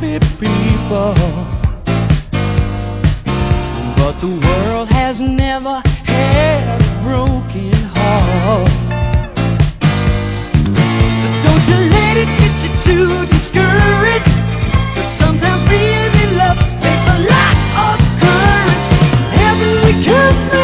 happy people, but the world has never had a broken heart. So don't you let it get you too discouraged, but sometimes being in love takes a lot of courage. Heavenly company